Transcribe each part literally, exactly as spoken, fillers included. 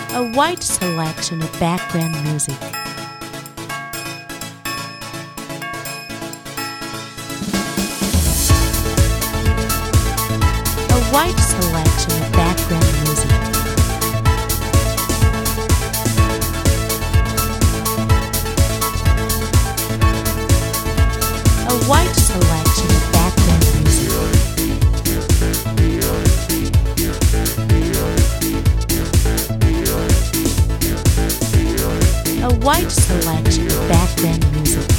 A wide selection of background music. A wide selection of background music. A wide selection of background music. A wide selection of background music.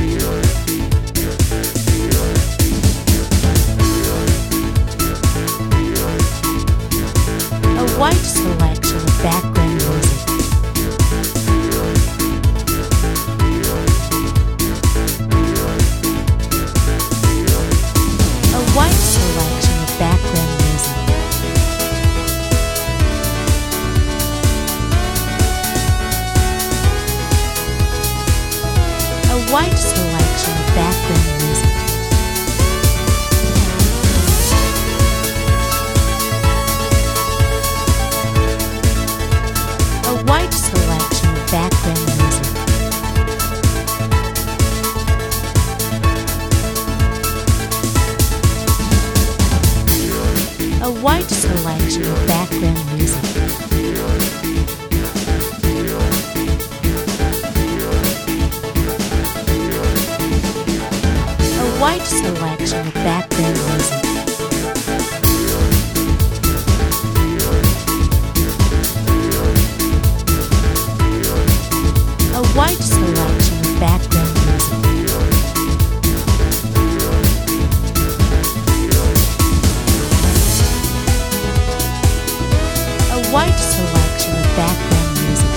A wide selection of background music. A wide selection of background music. A wide selection of background music. A wide selection of background music. A wide selection of background music. A wide selection of background music. A wide selection of background music. A wide selection of background music.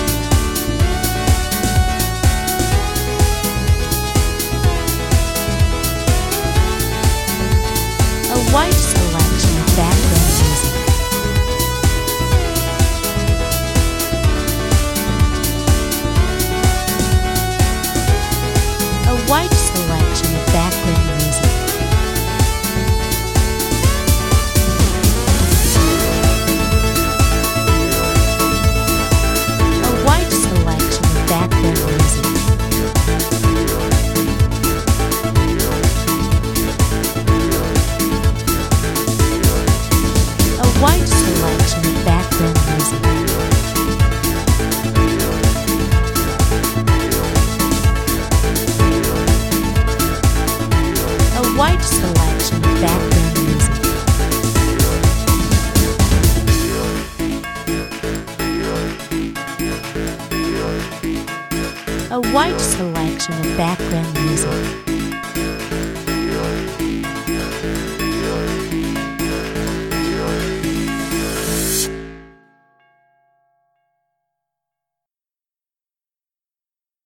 A wide selection of background music. A wide selection of background music. A wide selection of background music. A wide selection of background music. A wide selection of background music. A wide selection of background music.